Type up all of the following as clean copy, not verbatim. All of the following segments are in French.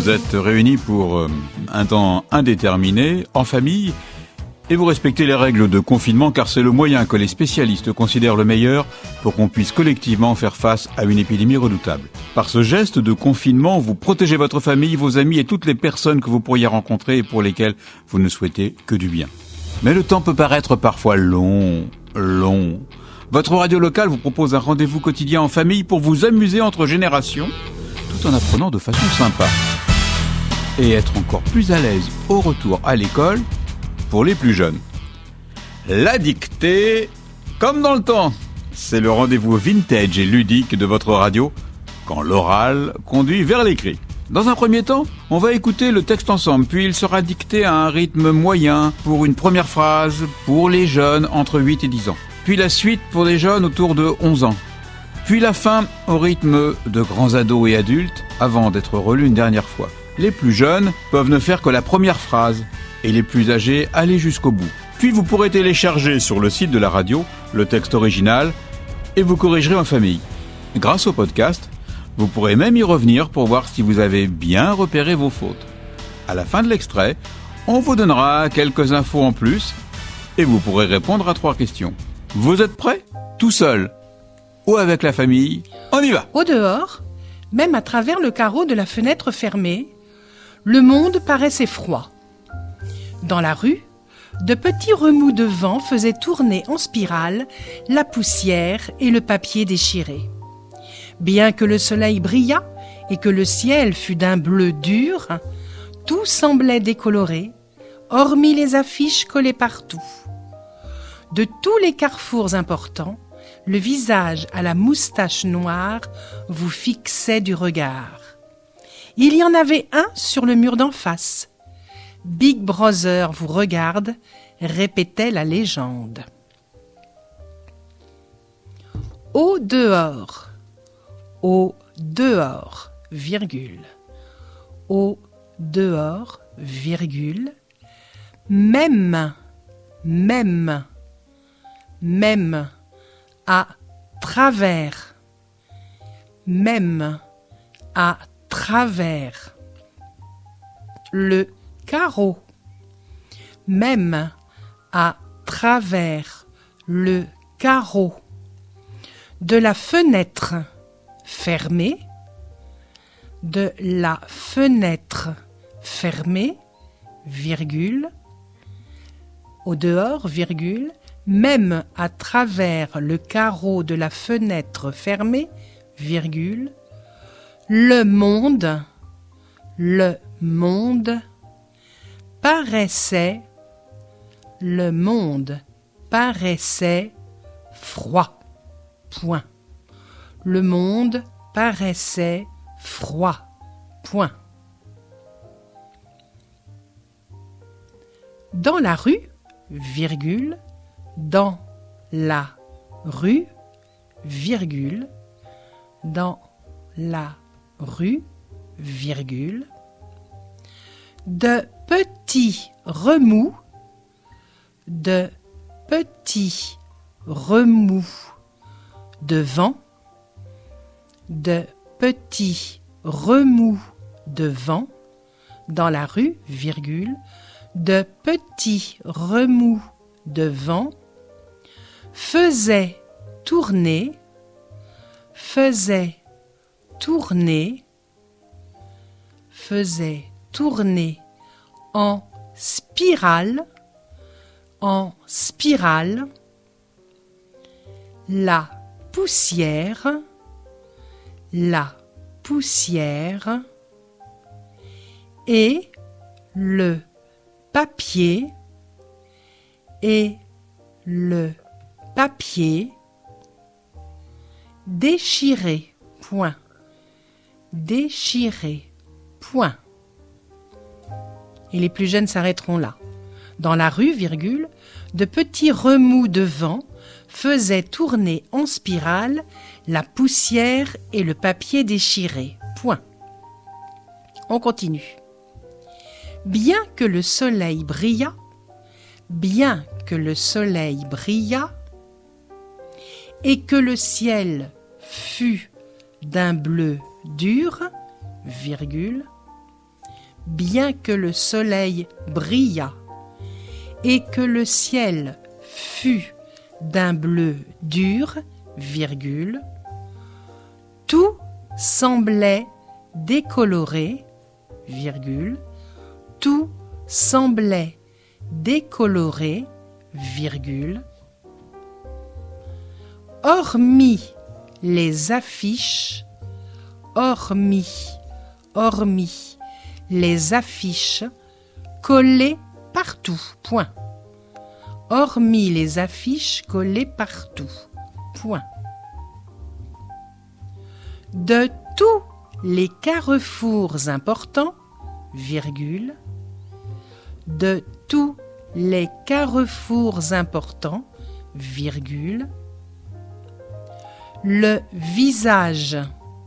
Vous êtes réunis pour un temps indéterminé, en famille, et vous respectez les règles de confinement car c'est le moyen que les spécialistes considèrent le meilleur pour qu'on puisse collectivement faire face à une épidémie redoutable. Par ce geste de confinement, vous protégez votre famille, vos amis et toutes les personnes que vous pourriez rencontrer et pour lesquelles vous ne souhaitez que du bien. Mais le temps peut paraître parfois long. Votre radio locale vous propose un rendez-vous quotidien en famille pour vous amuser entre générations, tout en apprenant de façon sympa. Et être encore plus à l'aise au retour à l'école pour les plus jeunes. La dictée, comme dans le temps, c'est le rendez-vous vintage et ludique de votre radio, quand l'oral conduit vers l'écrit. Dans un premier temps, on va écouter le texte ensemble, puis il sera dicté à un rythme moyen pour une première phrase pour les jeunes entre 8 et 10 ans. Puis la suite pour les jeunes autour de 11 ans. Puis la fin au rythme de grands ados et adultes avant d'être relus une dernière fois. Les plus jeunes peuvent ne faire que la première phrase et les plus âgés aller jusqu'au bout. Puis vous pourrez télécharger sur le site de la radio le texte original et vous corrigerez en famille. Grâce au podcast, vous pourrez même y revenir pour voir si vous avez bien repéré vos fautes. À la fin de l'extrait, on vous donnera quelques infos en plus et vous pourrez répondre à 3 questions. Vous êtes prêts ? Tout seul ou avec la famille ? On y va ! Au dehors, même à travers le carreau de la fenêtre fermée, le monde paraissait froid. Dans la rue, de petits remous de vent faisaient tourner en spirale la poussière et le papier déchiré. Bien que le soleil brillât et que le ciel fût d'un bleu dur, tout semblait décoloré, hormis les affiches collées partout. De tous les carrefours importants, le visage à la moustache noire vous fixait du regard. Il y en avait un sur le mur d'en face. Big Brother vous regarde, répétait la légende. Au dehors, virgule. Au dehors, virgule. Même, à travers, même, à travers. Le carreau, même à travers le carreau. De la fenêtre fermée, de la fenêtre fermée, virgule, au dehors, virgule, même à travers le carreau de la fenêtre fermée, virgule, le monde paraissait froid. Point. Le monde paraissait froid. Point. Dans la rue, virgule, dans la rue, virgule, dans la rue, virgule, de petits remous, de vent, de petits remous de vent, dans la rue, virgule, de petits remous de vent, faisait tourner en spirale, la poussière et le papier déchiré. Point. Et les plus jeunes s'arrêteront là. Dans la rue, virgule, de petits remous de vent faisaient tourner en spirale la poussière et le papier déchiré. Point. On continue. Bien que le soleil brillât, et que le ciel fût d'un bleu dur, virgule, bien que le soleil brillât et que le ciel fût d'un bleu dur, virgule, tout semblait décoloré, virgule, tout semblait décoloré, virgule, hormis les affiches, hormis les affiches collées partout, point. Hormis les affiches collées partout, point. De tous les carrefours importants, virgule, de tous les carrefours importants, virgule, le visage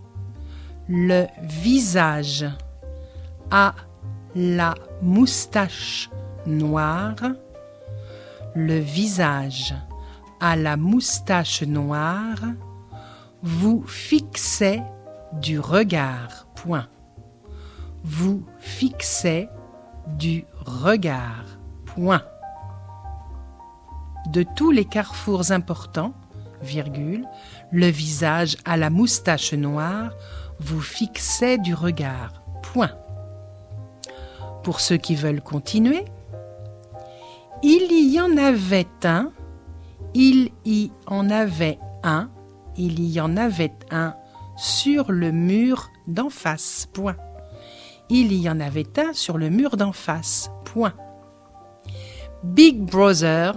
à la moustache noire, le visage à la moustache noire vous fixait du regard, point. Vous fixait du regard, point. De tous les carrefours importants, virgule, le visage à la moustache noire vous fixait du regard, point. Pour ceux qui veulent continuer, il y en avait un, il y en avait un, il y en avait un sur le mur d'en face, point. Il y en avait un sur le mur d'en face, point. Big Brother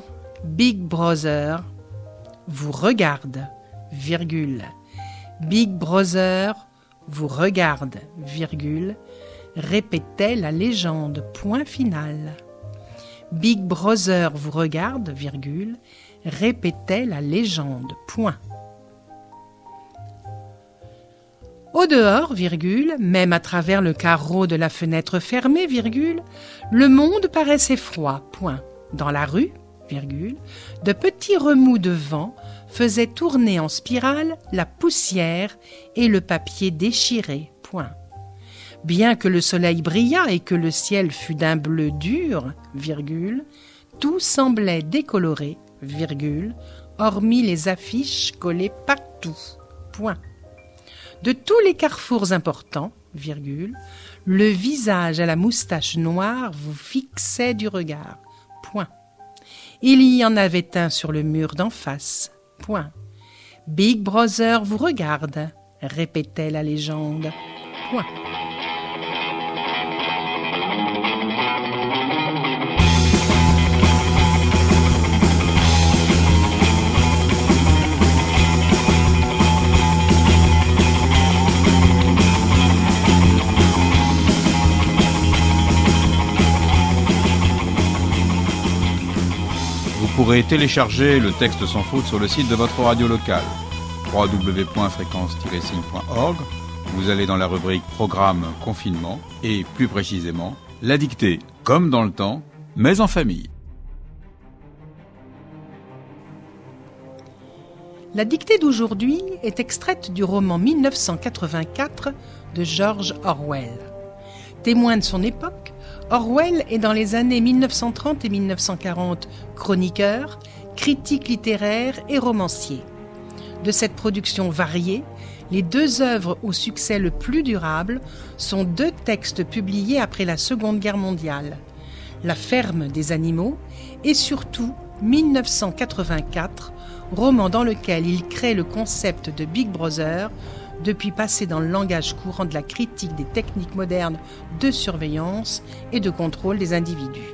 vous regarde, virgule. Big Brother vous regarde, virgule, répétait la légende, point final. Big Brother vous regarde, virgule, répétait la légende, point. Au dehors, virgule, même à travers le carreau de la fenêtre fermée, virgule, le monde paraissait froid, point. Dans la rue, virgule, de petits remous de vent faisaient tourner en spirale la poussière et le papier déchiré, point. Bien que le soleil brillât et que le ciel fût d'un bleu dur, virgule, tout semblait décoloré, virgule, hormis les affiches collées partout, point. De tous les carrefours importants, virgule, le visage à la moustache noire vous fixait du regard, point. Il y en avait un sur le mur d'en face, point. Big Brother vous regarde, répétait la légende, point. Vous pourrez télécharger le texte sans faute sur le site de votre radio locale, www.fréquence-signe.org. Vous allez dans la rubrique Programme Confinement et, plus précisément, la dictée comme dans le temps, mais en famille. La dictée d'aujourd'hui est extraite du roman 1984 de George Orwell. Témoin de son époque, Orwell est dans les années 1930 et 1940 chroniqueur, critique littéraire et romancier. De cette production variée, les deux œuvres au succès le plus durable sont deux textes publiés après la Seconde Guerre mondiale, La ferme des animaux et surtout 1984, roman dans lequel il crée le concept de Big Brother, depuis passé dans le langage courant de la critique des techniques modernes de surveillance et de contrôle des individus.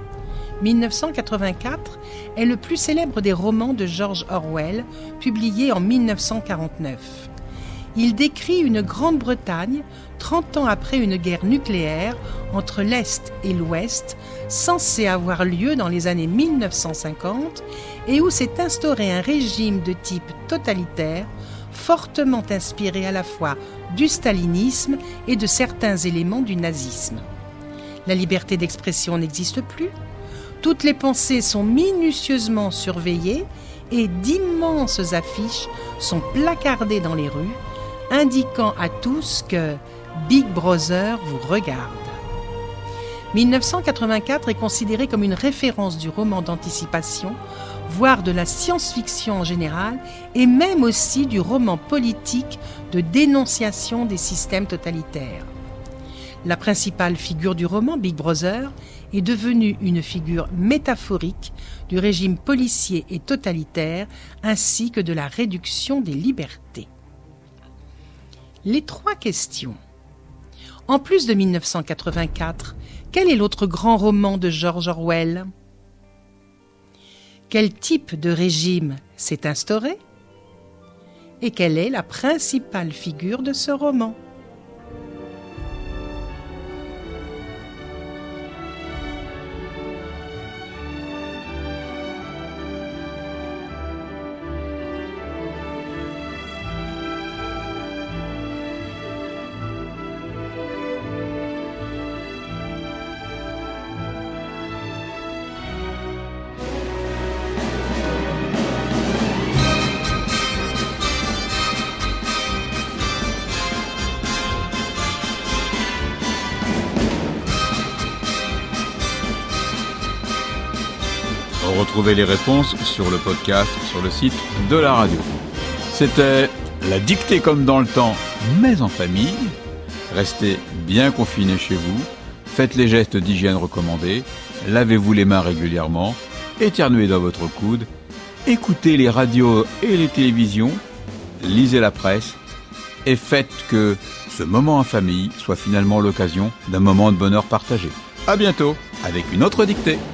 1984 est le plus célèbre des romans de George Orwell, publié en 1949. Il décrit une Grande-Bretagne 30 ans après une guerre nucléaire entre l'Est et l'Ouest, censée avoir lieu dans les années 1950 et où s'est instauré un régime de type totalitaire, fortement inspiré à la fois du stalinisme et de certains éléments du nazisme. La liberté d'expression n'existe plus, toutes les pensées sont minutieusement surveillées et d'immenses affiches sont placardées dans les rues, indiquant à tous que Big Brother vous regarde. 1984 est considéré comme une référence du roman d'anticipation, voire de la science-fiction en général, et même aussi du roman politique de dénonciation des systèmes totalitaires. La principale figure du roman, Big Brother, est devenue une figure métaphorique du régime policier et totalitaire, ainsi que de la réduction des libertés. Les 3 questions. En plus de 1984, quel est l'autre grand roman de George Orwell ? Quel type de régime s'est instauré ? Et quelle est la principale figure de ce roman ? Retrouvez les réponses sur le podcast, sur le site de la radio. C'était la dictée comme dans le temps, mais en famille. Restez bien confinés chez vous. Faites les gestes d'hygiène recommandés. Lavez-vous les mains régulièrement. Éternuez dans votre coude. Écoutez les radios et les télévisions. Lisez la presse. Et faites que ce moment en famille soit finalement l'occasion d'un moment de bonheur partagé. À bientôt avec une autre dictée.